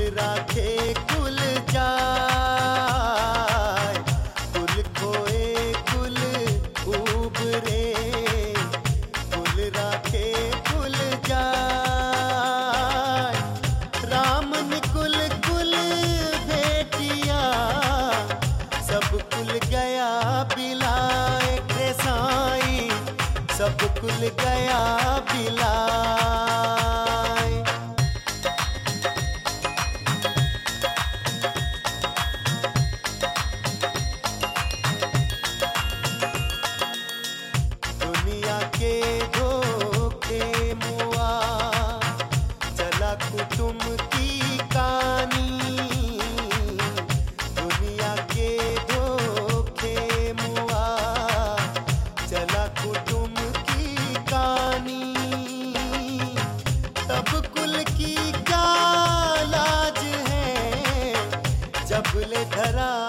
राखे कुल जाय, कुल खोए कुल उबरे, कुल राखे कुल जाय। राम निकुल कुल भेटिया, सब कुल गया बिलाए के साई, सब कुल गया बिलाए। दुनिया के धोखे मुआ, चला कुटुम की कहानी। दुनिया के धोखे मुआ, चला कुटुम की कहानी। तब कुल की क्या लाज है, जब ले धरा